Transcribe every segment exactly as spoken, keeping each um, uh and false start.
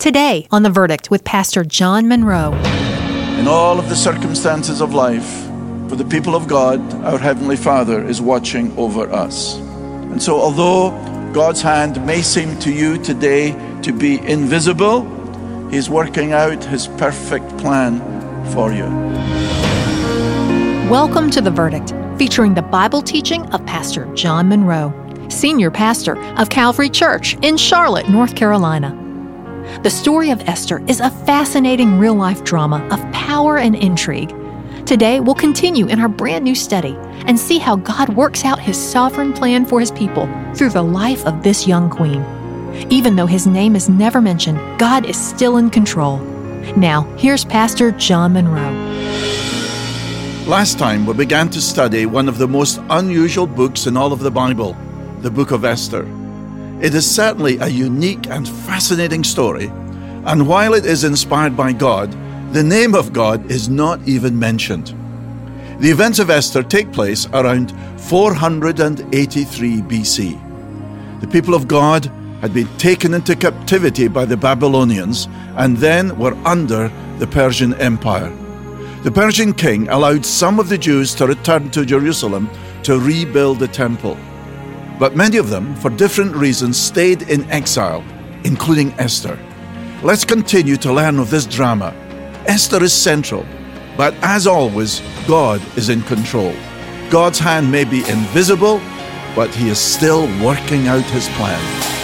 Today on The Verdict with Pastor John Monroe. In all of the circumstances of life, for the people of God, our Heavenly Father is watching over us. And so although God's hand may seem to you today to be invisible, He's working out His perfect plan for you. Welcome to The Verdict, featuring the Bible teaching of Pastor John Monroe, Senior Pastor of Calvary Church in Charlotte, North Carolina. The story of Esther is a fascinating real-life drama of power and intrigue. Today, we'll continue in our brand new study and see how God works out His sovereign plan for His people through the life of this young queen. Even though His name is never mentioned, God is still in control. Now, here's Pastor John Monroe. Last time, we began to study one of the most unusual books in all of the Bible, the book of Esther. It is certainly a unique and fascinating story, and while it is inspired by God, the name of God is not even mentioned. The events of Esther take place around four hundred eighty-three B C. The people of God had been taken into captivity by the Babylonians and then were under the Persian Empire. The Persian king allowed some of the Jews to return to Jerusalem to rebuild the temple. But many of them, for different reasons, stayed in exile, including Esther. Let's continue to learn of this drama. Esther is central, but as always, God is in control. God's hand may be invisible, but He is still working out His plan.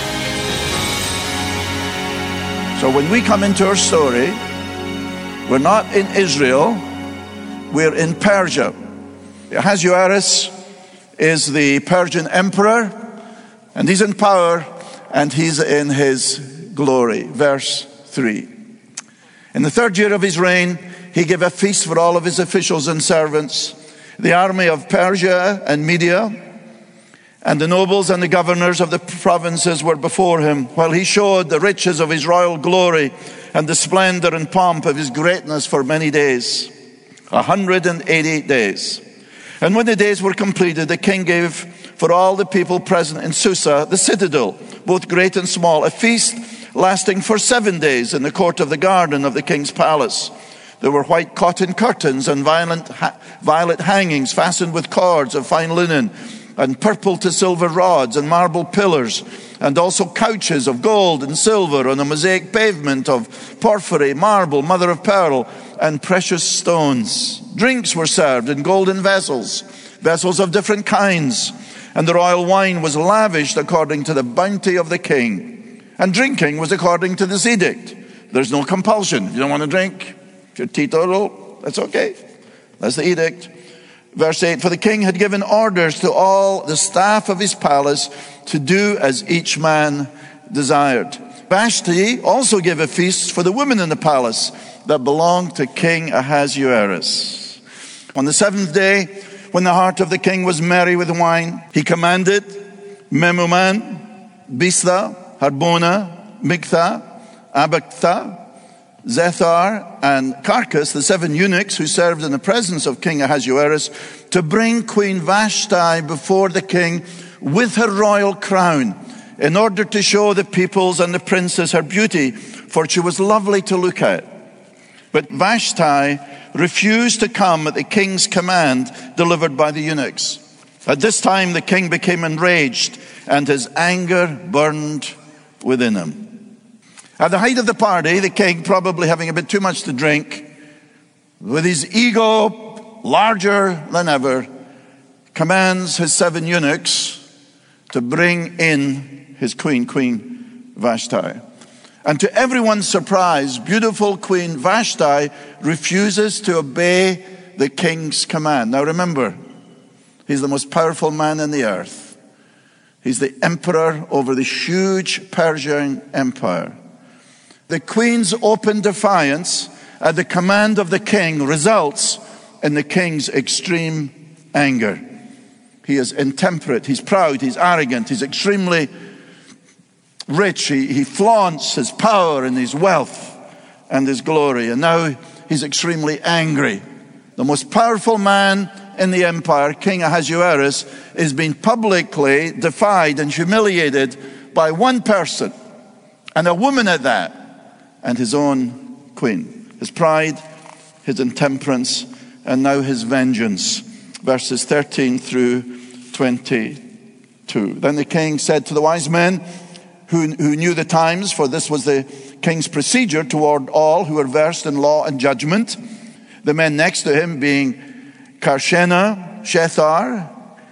So when we come into our story, we're not in Israel, we're in Persia. Ahasuerus is the Persian emperor, and he's in power, and he's in his glory. Verse three. In the third year of his reign, he gave a feast for all of his officials and servants, the army of Persia and Media, and the nobles and the governors of the provinces were before him, while he showed the riches of his royal glory and the splendor and pomp of his greatness for many days, a hundred and eighty days. And when the days were completed, the king gave for all the people present in Susa, the citadel, both great and small, a feast lasting for seven days in the court of the garden of the king's palace. There were white cotton curtains and violet, ha- violet hangings fastened with cords of fine linen, and purple to silver rods and marble pillars, and also couches of gold and silver on a mosaic pavement of porphyry, marble, mother of pearl, and precious stones. Drinks were served in golden vessels, vessels of different kinds, and the royal wine was lavished according to the bounty of the king. And drinking was according to this edict. There's no compulsion. If you don't want to drink, if you're teetotal, that's okay. That's the edict. Verse eight, for the king had given orders to all the staff of his palace to do as each man desired. Vashti also gave a feast for the women in the palace that belonged to King Ahasuerus. On the seventh day, when the heart of the king was merry with wine, he commanded Memuman, Biztha, Harbona, Migtha, Abagtha, Zethar, and Carcas, the seven eunuchs who served in the presence of King Ahasuerus, to bring Queen Vashti before the king with her royal crown, in order to show the peoples and the princes her beauty, for she was lovely to look at. But Vashti refused to come at the king's command delivered by the eunuchs. At this time the king became enraged, and his anger burned within him. At the height of the party, the king, probably having a bit too much to drink, with his ego larger than ever, commands his seven eunuchs to bring in his queen, Queen Vashti. And to everyone's surprise, beautiful Queen Vashti refuses to obey the king's command. Now remember, he's the most powerful man in the earth. He's the emperor over the huge Persian empire. The queen's open defiance at the command of the king results in the king's extreme anger. He is intemperate, he's proud, he's arrogant, he's extremely rich. He, he flaunts his power and his wealth and his glory. And now he's extremely angry. The most powerful man in the empire, King Ahasuerus, is being publicly defied and humiliated by one person, and a woman at that. and his own queen. His pride, his intemperance, and now his vengeance. Verses thirteen through twenty-two. Then the king said to the wise men who, who knew the times, for this was the king's procedure toward all who were versed in law and judgment, the men next to him being Karshena, Shethar,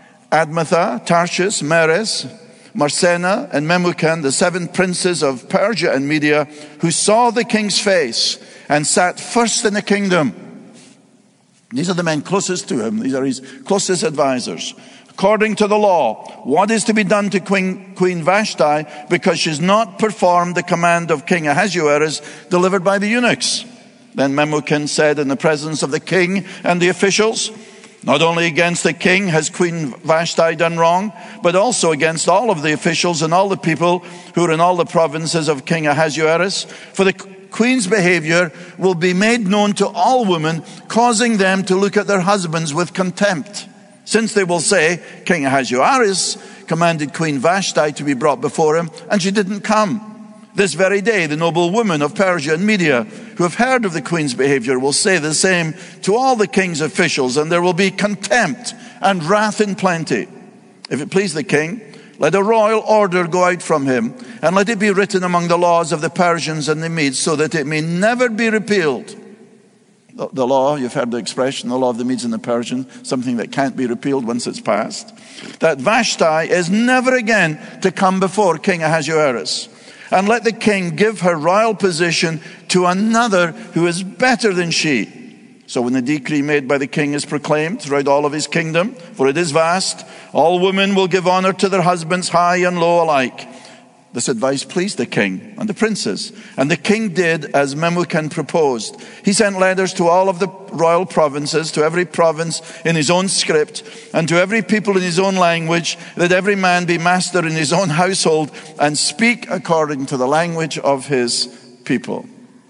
Admatha, Tarshish, Meres, Marsena, and Memucan, the seven princes of Persia and Media, who saw the king's face and sat first in the kingdom. These are the men closest to him. These are his closest advisors. According to the law, what is to be done to Queen, Queen Vashti because she's not performed the command of King Ahasuerus delivered by the eunuchs? Then Memucan said in the presence of the king and the officials, not only against the king has Queen Vashti done wrong, but also against all of the officials and all the people who are in all the provinces of King Ahasuerus. For the queen's behavior will be made known to all women, causing them to look at their husbands with contempt. Since they will say, King Ahasuerus commanded Queen Vashti to be brought before him, and she didn't come. This very day, the noble women of Persia and Media who have heard of the queen's behavior will say the same to all the king's officials, and there will be contempt and wrath in plenty. If it please the king, let a royal order go out from him, and let it be written among the laws of the Persians and the Medes, so that it may never be repealed. The, the law, you've heard the expression, the law of the Medes and the Persians, something that can't be repealed once it's passed. That Vashti is never again to come before King Ahasuerus. And let the king give her royal position to another who is better than she. So when the decree made by the king is proclaimed throughout all of his kingdom, for it is vast, all women will give honor to their husbands, high and low alike. This advice pleased the king and the princes. And the king did as Memucan proposed. He sent letters to all of the royal provinces, to every province in his own script, and to every people in his own language, that every man be master in his own household and speak according to the language of his people.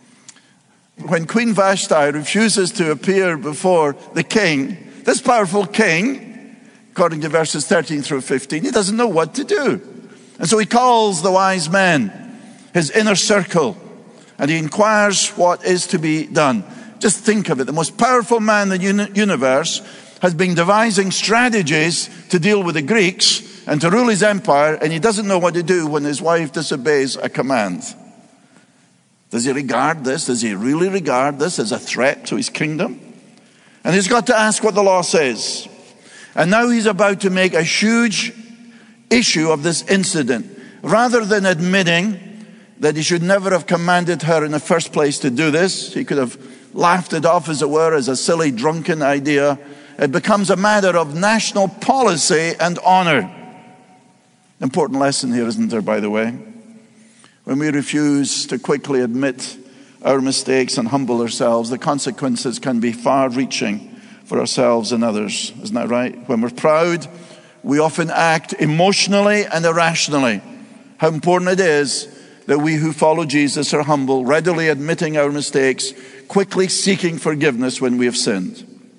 When Queen Vashti refuses to appear before the king, this powerful king, according to verses thirteen through fifteen, he doesn't know what to do. And so he calls the wise men, his inner circle, and he inquires what is to be done. Just think of it. The most powerful man in the universe has been devising strategies to deal with the Greeks and to rule his empire, and he doesn't know what to do when his wife disobeys a command. Does he regard this? Does he really regard this as a threat to his kingdom? And he's got to ask what the law says. And now he's about to make a huge issue of this incident. Rather than admitting that he should never have commanded her in the first place to do this, he could have laughed it off, as it were, as a silly, drunken idea. It becomes a matter of national policy and honor. Important lesson here, isn't there, by the way? When we refuse to quickly admit our mistakes and humble ourselves, the consequences can be far-reaching for ourselves and others. Isn't that right? When we're proud, we often act emotionally and irrationally. How important it is that we who follow Jesus are humble, readily admitting our mistakes, quickly seeking forgiveness when we have sinned.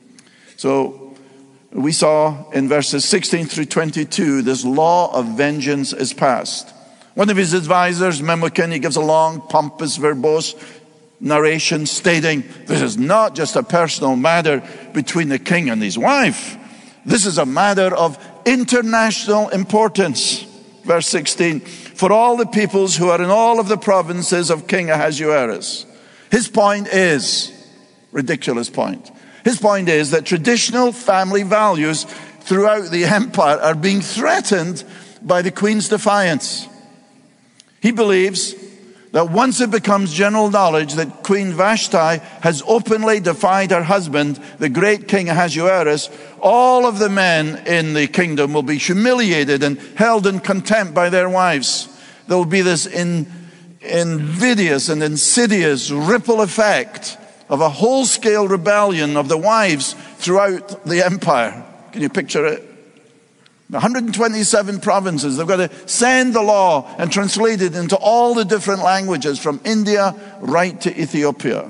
So we saw in verses sixteen through twenty-two, this law of vengeance is passed. One of his advisors, Memucan, he gives a long, pompous, verbose narration stating, this is not just a personal matter between the king and his wife. This is a matter of international importance. Verse sixteen, for all the peoples who are in all of the provinces of King Ahasuerus. His point is, ridiculous point. His point is that traditional family values throughout the empire are being threatened by the queen's defiance. He believes that once it becomes general knowledge that Queen Vashti has openly defied her husband, the great King Ahasuerus, all of the men in the kingdom will be humiliated and held in contempt by their wives. There will be this in, invidious and insidious ripple effect of a whole-scale rebellion of the wives throughout the empire. Can you picture it? one hundred twenty-seven provinces. They've got to send the law and translate it into all the different languages from India right to Ethiopia.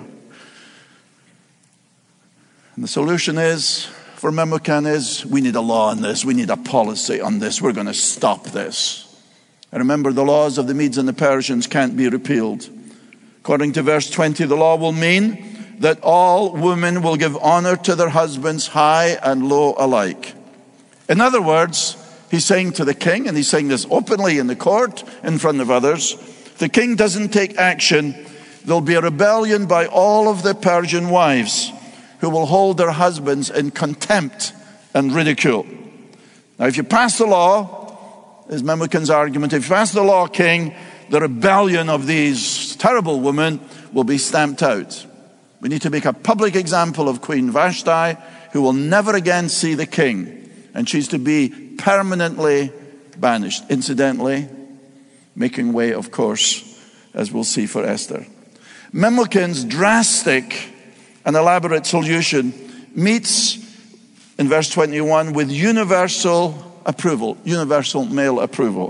And the solution is, for Memucan, is we need a law on this. We need a policy on this. We're going to stop this. And remember, the laws of the Medes and the Persians can't be repealed. According to verse twenty, the law will mean that all women will give honor to their husbands, high and low alike. In other words, he's saying to the king, and he's saying this openly in the court in front of others, if the king doesn't take action, there'll be a rebellion by all of the Persian wives who will hold their husbands in contempt and ridicule. Now, if you pass the law, is Memucan's argument, if you pass the law, king, the rebellion of these terrible women will be stamped out. We need to make a public example of Queen Vashti, who will never again see the king. And she's to be permanently banished. Incidentally, making way, of course, as we'll see for Esther. Memucan's drastic and elaborate solution meets, in verse twenty-one, with universal approval, universal male approval.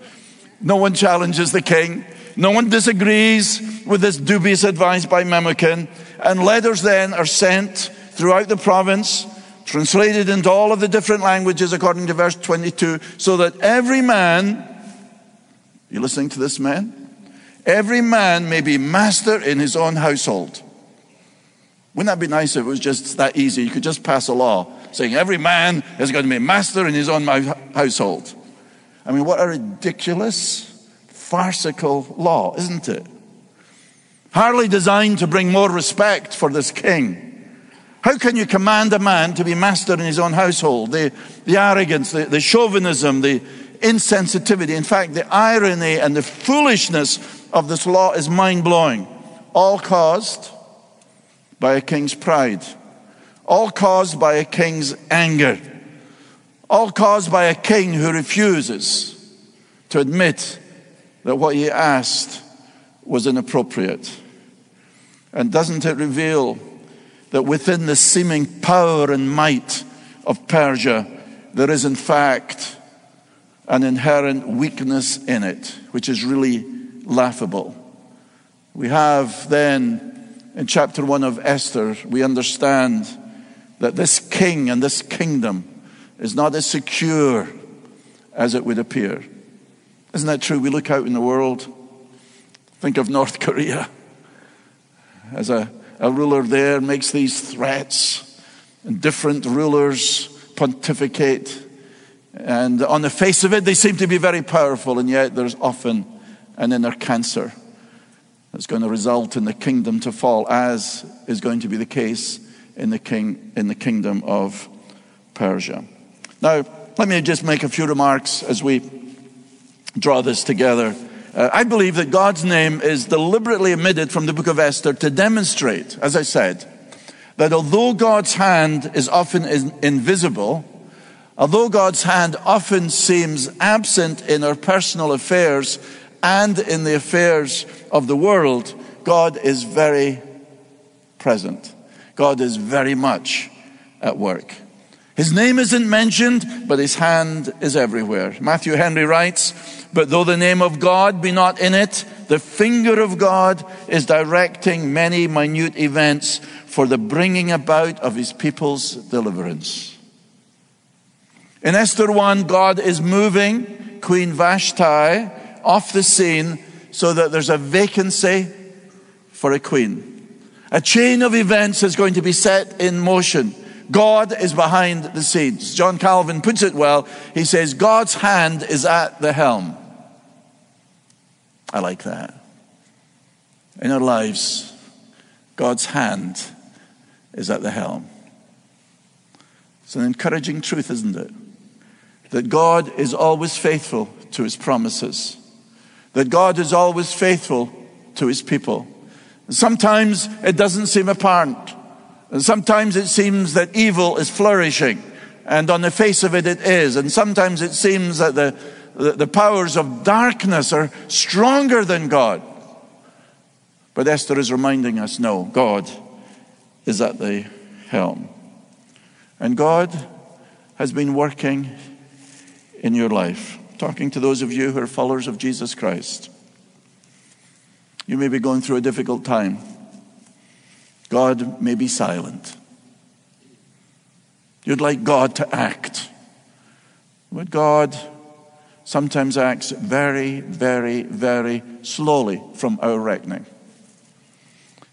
No one challenges the king. No one disagrees with this dubious advice by Memucan. And letters then are sent throughout the province, translated into all of the different languages according to verse twenty-two, so that every man, you listening to this, man? Every man may be master in his own household. Wouldn't that be nice if it was just that easy? You could just pass a law saying every man is going to be master in his own household. I mean, what a ridiculous, farcical law, isn't it? Hardly designed to bring more respect for this king. How can you command a man to be master in his own household? The, the arrogance, the, the chauvinism, the insensitivity, in fact, the irony and the foolishness of this law is mind-blowing. All caused by a king's pride. All caused by a king's anger. All caused by a king who refuses to admit that what he asked was inappropriate. And doesn't it reveal that within the seeming power and might of Persia, there is in fact an inherent weakness in it, which is really laughable. We have then, in chapter one of Esther, we understand that this king and this kingdom is not as secure as it would appear. Isn't that true? We look out in the world, think of North Korea, as a, a ruler there makes these threats, and different rulers pontificate, and on the face of it, they seem to be very powerful, and yet there's often an inner cancer that's going to result in the kingdom to fall, as is going to be the case in the king in the kingdom of Persia. Now, let me just make a few remarks as we draw this together. Uh, I believe that God's name is deliberately omitted from the book of Esther to demonstrate, as I said, that although God's hand is often in, invisible, although God's hand often seems absent in our personal affairs and in the affairs of the world, God is very present. God is very much at work. His name isn't mentioned, but his hand is everywhere. Matthew Henry writes, "But though the name of God be not in it, the finger of God is directing many minute events for the bringing about of his people's deliverance." In Esther one, God is moving Queen Vashti off the scene so that there's a vacancy for a queen. A chain of events is going to be set in motion. God is behind the scenes. John Calvin puts it well. He says, God's hand is at the helm. I like that. In our lives, God's hand is at the helm. It's an encouraging truth, isn't it? That God is always faithful to his promises. That God is always faithful to his people. Sometimes it doesn't seem apparent. And sometimes it seems that evil is flourishing. And on the face of it, it is. And sometimes it seems that the, the, the powers of darkness are stronger than God. But Esther is reminding us, no, God is at the helm. And God has been working in your life. Talking to those of you who are followers of Jesus Christ. You may be going through a difficult time. God may be silent. You'd like God to act. But God sometimes acts very, very, very slowly from our reckoning.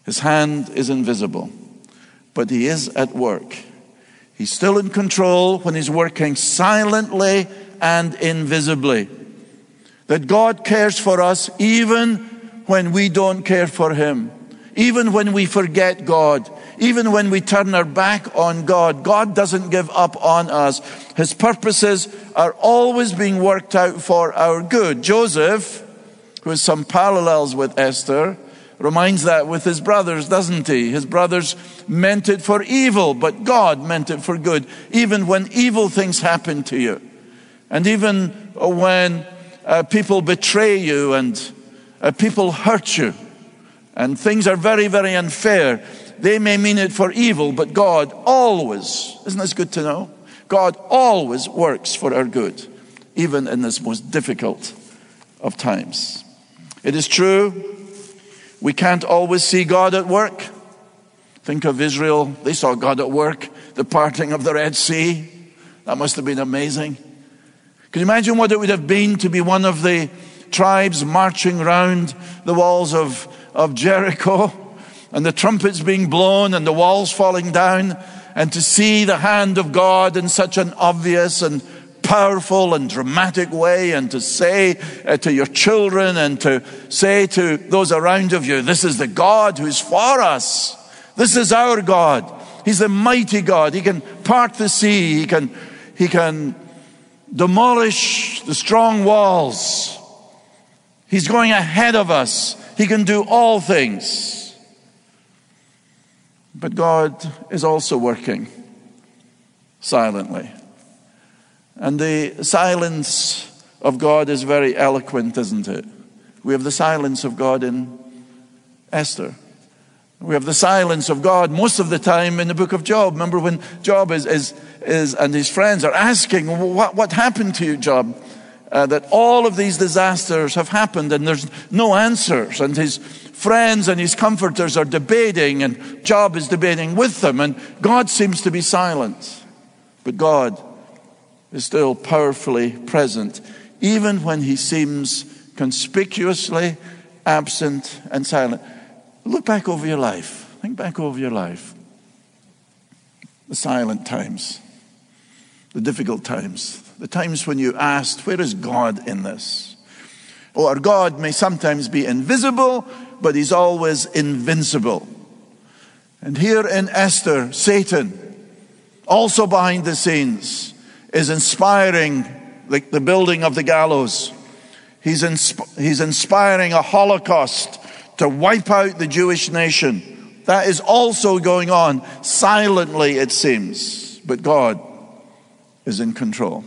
His hand is invisible, but he is at work. He's still in control when he's working silently and invisibly. That God cares for us even when we don't care for him. Even when we forget God. Even when we turn our back on God. God doesn't give up on us. His purposes are always being worked out for our good. Joseph, who has some parallels with Esther, reminds that with his brothers, doesn't he? His brothers meant it for evil, but God meant it for good. Even when evil things happen to you. And even when uh, people betray you and uh, people hurt you. And things are very, very unfair. They may mean it for evil, but God always, isn't this good to know? God always works for our good, even in this most difficult of times. It is true, we can't always see God at work. Think of Israel. They saw God at work, the parting of the Red Sea. That must have been amazing. Can you imagine what it would have been to be one of the tribes marching round the walls of, of Jericho, and the trumpets being blown and the walls falling down, and to see the hand of God in such an obvious and powerful and dramatic way, and to say uh, to your children and to say to those around of you, this is the God who's for us. This is our God. He's the mighty God. He can part the sea. He can, he can demolish the strong walls. He's going ahead of us. He can do all things. But God is also working silently. And the silence of God is very eloquent, isn't it? We have the silence of God in Esther. We have the silence of God most of the time in the book of Job. Remember when Job is, is, is and his friends are asking, what, what happened to you, Job? Uh, that all of these disasters have happened and there's no answers. And his friends and his comforters are debating, and Job is debating with them. And God seems to be silent. But God is still powerfully present, even when he seems conspicuously absent and silent. Look back over your life. Think back over your life. The silent times, the difficult times, the times when you asked, where is God in this? Or our God may sometimes be invisible, but he's always invincible. And here in Esther, Satan, also behind the scenes, is inspiring the, the building of the gallows. He's, insp- he's inspiring a Holocaust to wipe out the Jewish nation. That is also going on silently, it seems. But God is in control.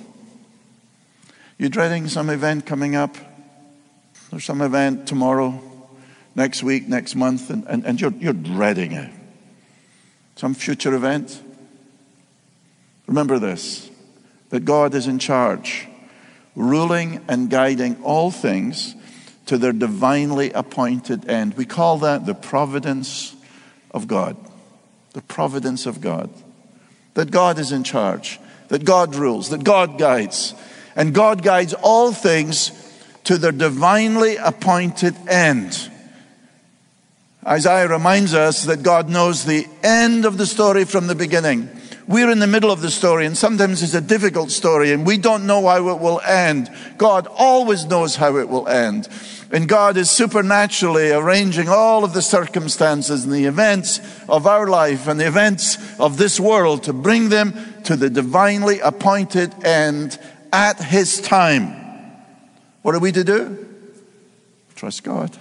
You dreading some event coming up? There's some event tomorrow, next week, next month, and, and, and you're, you're dreading it. Some future event. Remember this, that God is in charge, ruling and guiding all things to their divinely appointed end. We call that the providence of God. The providence of God. That God is in charge. That God rules. That God guides. And God guides all things to their divinely appointed end. Isaiah reminds us that God knows the end of the story from the beginning. We're in the middle of the story, and sometimes it's a difficult story, and we don't know how it will end. God always knows how it will end. And God is supernaturally arranging all of the circumstances and the events of our life and the events of this world to bring them to the divinely appointed end at his time. What are we to do? Trust God.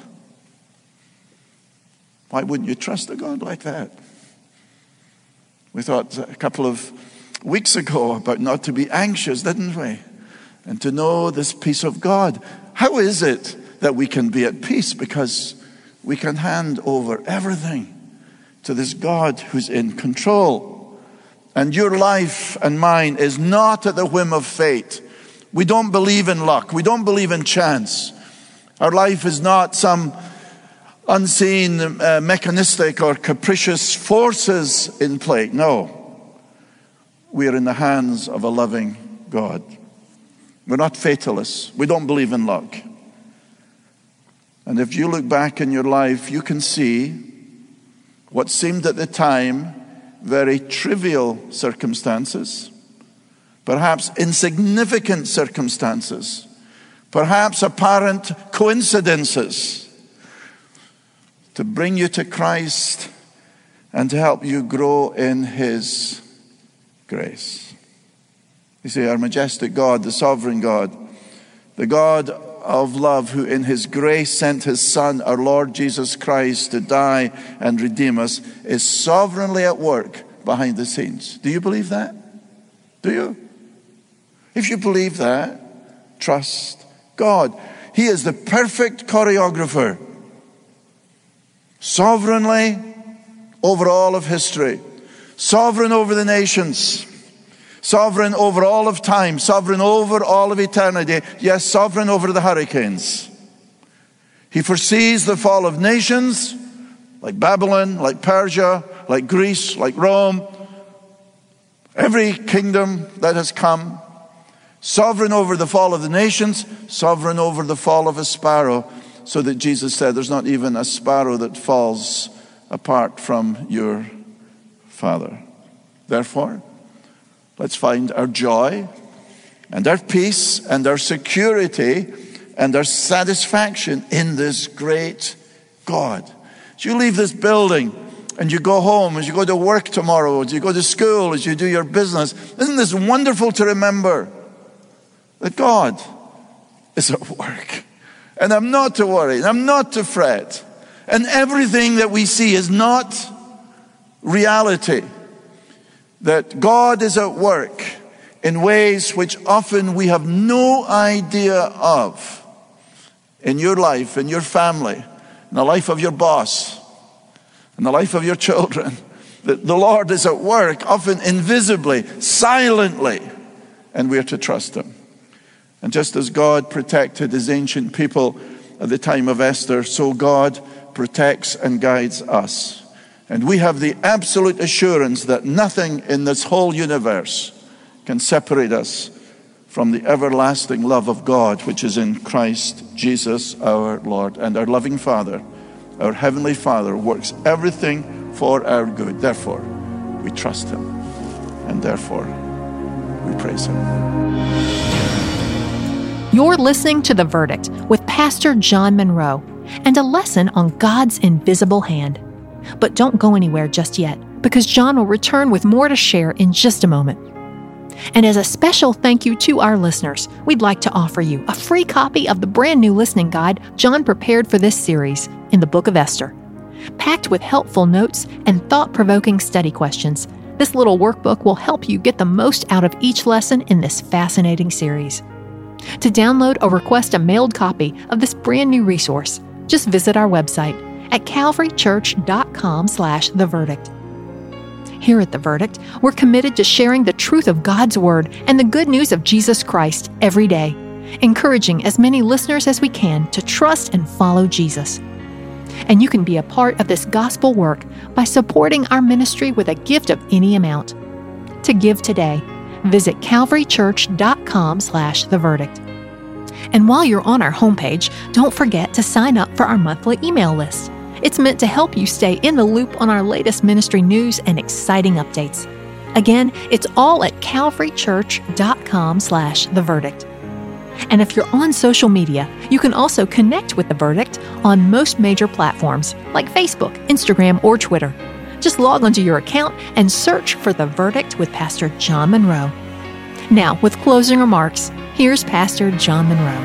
Why wouldn't you trust a God like that? We thought a couple of weeks ago about not to be anxious, didn't we? And to know this peace of God. How is it that we can be at peace? Because we can hand over everything to this God who's in control. And your life and mine is not at the whim of fate. We don't believe in luck. We don't believe in chance. Our life is not some unseen, uh, mechanistic or capricious forces in play. No. We are in the hands of a loving God. We're not fatalists. We don't believe in luck. And if you look back in your life, you can see what seemed at the time very trivial circumstances, perhaps insignificant circumstances, perhaps apparent coincidences, to bring you to Christ and to help you grow in His grace. You see, our majestic God, the sovereign God, the God of love, who in His grace sent His Son, our Lord Jesus Christ, to die and redeem us, is sovereignly at work behind the scenes. Do you believe that? Do you? If you believe that, trust God. He is the perfect choreographer, sovereignly over all of history, sovereign over the nations, sovereign over all of time, sovereign over all of eternity, yes, sovereign over the hurricanes. He foresees the fall of nations like Babylon, like Persia, like Greece, like Rome, every kingdom that has come. Sovereign over the fall of the nations, sovereign over the fall of a sparrow, so that Jesus said there's not even a sparrow that falls apart from your Father. Therefore, let's find our joy and our peace and our security and our satisfaction in this great God. As you leave this building and you go home, as you go to work tomorrow, as you go to school, as you do your business, isn't this wonderful to remember that God is at work? And I'm not to worry, and I'm not to fret. And everything that we see is not reality. That God is at work in ways which often we have no idea of. In your life, in your family, in the life of your boss, in the life of your children. That the Lord is at work, often invisibly, silently, and we are to trust Him. And just as God protected His ancient people at the time of Esther, so God protects and guides us. And we have the absolute assurance that nothing in this whole universe can separate us from the everlasting love of God, which is in Christ Jesus our Lord. And our loving Father, our Heavenly Father, works everything for our good. Therefore, we trust Him. And therefore, we praise Him. You're listening to The Verdict with Pastor John Monroe and a lesson on God's invisible hand. But don't go anywhere just yet, because John will return with more to share in just a moment. And as a special thank you to our listeners, we'd like to offer you a free copy of the brand new listening guide John prepared for this series in the Book of Esther. Packed with helpful notes and thought-provoking study questions, this little workbook will help you get the most out of each lesson in this fascinating series. To download or request a mailed copy of this brand new resource, just visit our website at calvarychurch.com slash the verdict. Here at The Verdict, we're committed to sharing the truth of God's Word and the good news of Jesus Christ every day, encouraging as many listeners as we can to trust and follow Jesus. And you can be a part of this gospel work by supporting our ministry with a gift of any amount. To give today, visit calvarychurch.com slash the verdict. And while you're on our homepage, don't forget to sign up for our monthly email list. It's meant to help you stay in the loop on our latest ministry news and exciting updates. Again, it's all at calvarychurch.com slash the verdict. And if you're on social media, you can also connect with The Verdict on most major platforms like Facebook, Instagram, or Twitter. Just log onto your account and search for The Verdict with Pastor John Monroe. Now, with closing remarks, here's Pastor John Monroe.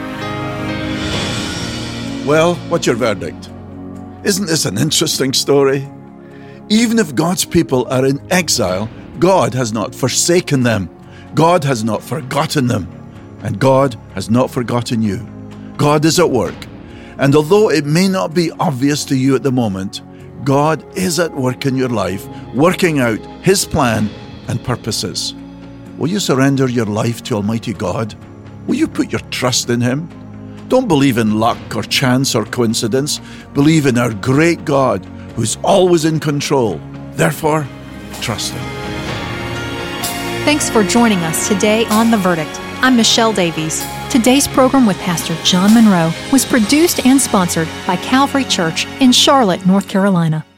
Well, what's your verdict? Isn't this an interesting story? Even if God's people are in exile, God has not forsaken them. God has not forgotten them. And God has not forgotten you. God is at work. And although it may not be obvious to you at the moment, God is at work in your life, working out His plan and purposes. Will you surrender your life to Almighty God? Will you put your trust in Him? Don't believe in luck or chance or coincidence. Believe in our great God who's always in control. Therefore, trust Him. Thanks for joining us today on The Verdict. I'm Michelle Davies. Today's program with Pastor John Monroe was produced and sponsored by Calvary Church in Charlotte, North Carolina.